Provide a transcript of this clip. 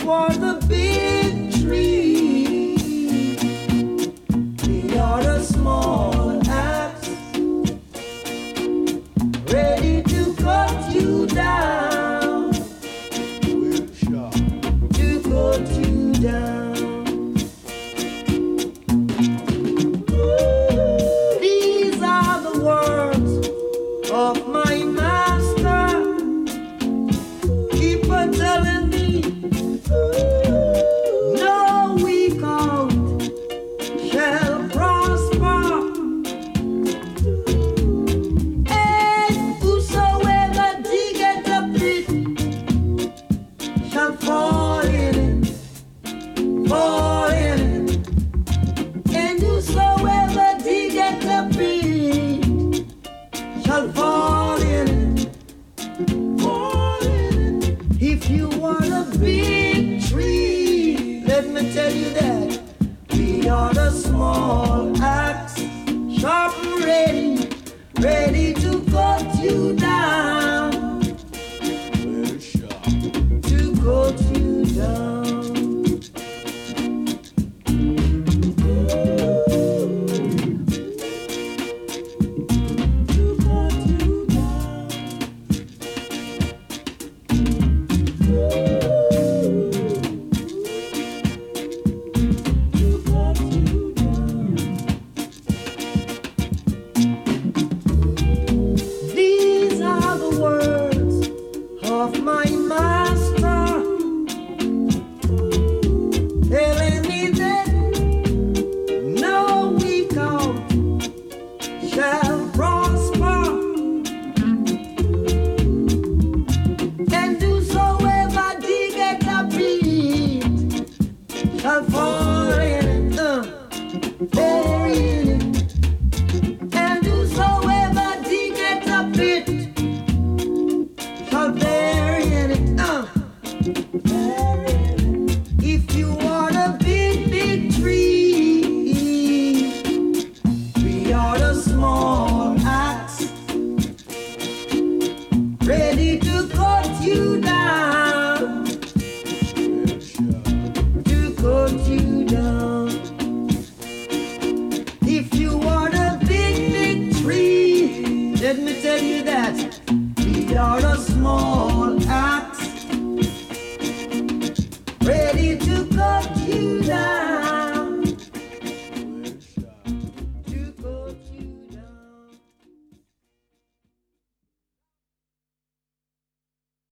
for the big tree. We are the small axe, ready to cut you down, to cut you down. These are the words of my master. Keep on telling me, no weak out shall prosper, and whosoever diggeth a pit shall fall in it, fall in it, and whosoever diggeth a pit shall fall in it, fall in it. If you want a big tree, let me tell you that we are the small axe, sharp and ready, ready to cut you down, to cut you down. These are the words of my master, telling me that no weak out shall prosper, and whosoever diggeth a pit shall fall in it, bury in it, and whosoever diggeth a pit shall bury in it.